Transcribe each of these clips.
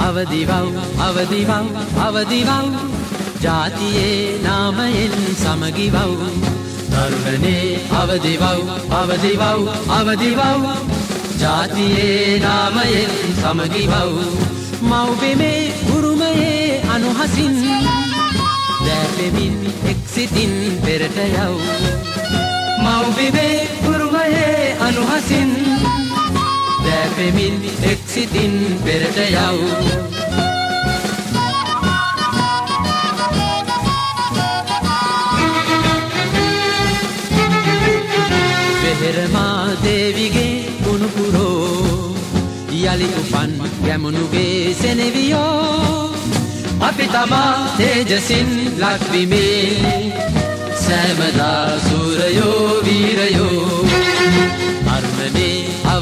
අවදිවව් ජාතියේ නාමයෙන් සමගිවව් තරුණනේ අවදිවව් ජාතියේ නාමයෙන් සමගිවව් මව්බිමේ උරුමයේ අනුහසින් දැපෙමින් එක්සිතින් පෙරට යව් මව්බිමේ උරුමයේ අනුහසින් දැපෙමින් එක්සිතින් පෙරට යව් පෙරමා දේවිගේ උණුපුරෝ යලි උපන් ගැමුණුගේ සෙනෙවියෝ අපි තමා තේජසින් ලක්විමේ සෑමදා සූරයෝ වීරයෝ අරුණනේ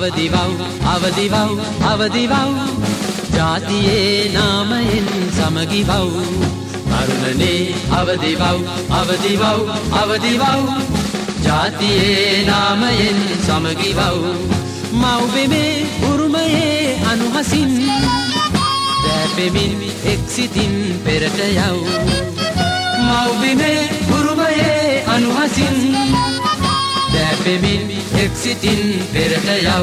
අවදිවව් ජාතියේ නාමයෙන් සමගිවව් අරුණනේ අවදිවව් ජාතියේ නාමයෙන් සමගිවව් මව්බිමේ උරුමයේ අනුහසින් දැපෙමින් එක්සිතින් පෙරට යව් මව්බිමේ උරුමයේ අනුහසින් දැපෙමින් එක්සිතින් පෙරට යව්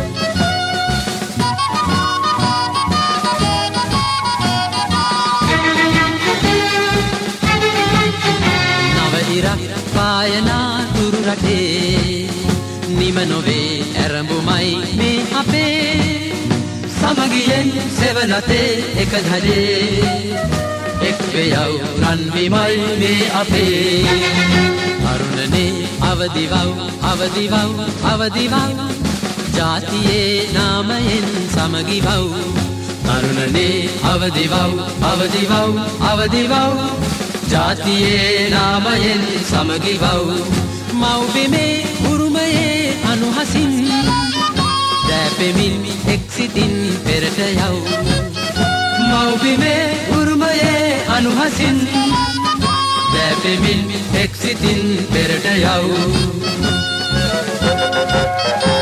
නව ඉරක් පායනා තුරු රටේ නිම නොවේ ඇරඹුමයි මේ අපේ සමගියෙන් සෙවනතේ එක ධරේ එක් වේයව් රන්විමයි මේ අපේ අරුණනේ අවදිවව් ජාතියේ නාමයෙන් සමගිවව් අරුණනේ අවදිවව් ජාතියේ නාමයෙන් සමගිවව් මව්බිමේ උරුමයේ අනුහසින් දැපෙමින් එක්සිතින් පෙරට යව් මව්බිමේ උරුමයේ අනුහසින් දැපෙමින් එක්සිතින් පෙරට යව්